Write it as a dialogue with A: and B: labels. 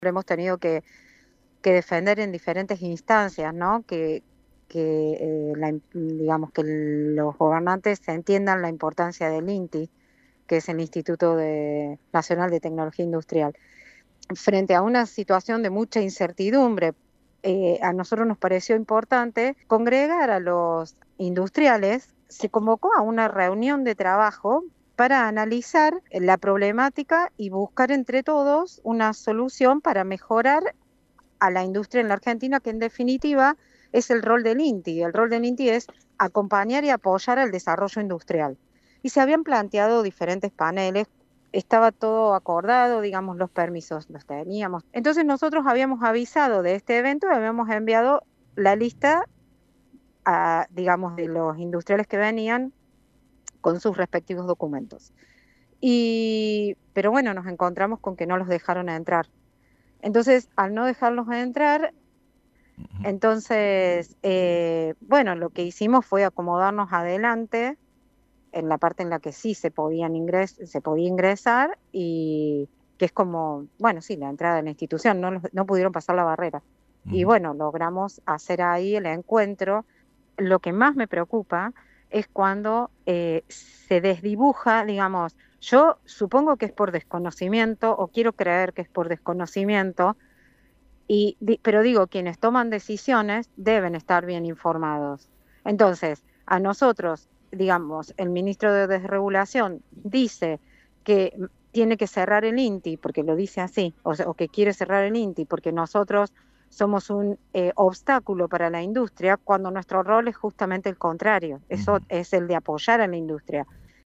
A: hemos tenido que defender en diferentes instancias, ¿no? Digamos que los gobernantes entiendan la importancia del INTI, que es el Nacional de Tecnología Industrial. Frente a una situación de mucha incertidumbre, a nosotros nos pareció importante congregar a los industriales. Se convocó a una reunión de trabajo para analizar la problemática y buscar entre todos una solución para mejorar a la industria en la Argentina, que en definitiva es el rol del INTI. El rol del INTI es acompañar y apoyar el desarrollo industrial. Y se habían planteado diferentes paneles, estaba todo acordado, digamos, los permisos los teníamos. Entonces nosotros habíamos avisado de este evento y habíamos enviado la lista digamos, de los industriales que venían con sus respectivos documentos. Pero bueno, nos encontramos con que no los dejaron entrar. Entonces, al no dejarlos entrar, entonces, bueno, lo que hicimos fue acomodarnos adelante en la parte en la que sí se podía ingresar y que es como, bueno, sí, la entrada en la institución, no pudieron pasar la barrera. Y
B: Ujú.
A: bueno, logramos hacer ahí el encuentro. Lo que más me preocupa es cuando se desdibuja, digamos, yo supongo que es por desconocimiento o quiero creer que es por desconocimiento pero digo, quienes toman decisiones deben estar bien informados. Entonces, a nosotros, digamos, el ministro de Desregulación dice que tiene que cerrar el INTI, porque lo dice así, o que quiere cerrar el INTI, porque nosotros somos un obstáculo para la industria, cuando nuestro rol es justamente el contrario, eso
B: Ujú.
A: es el de apoyar a la industria.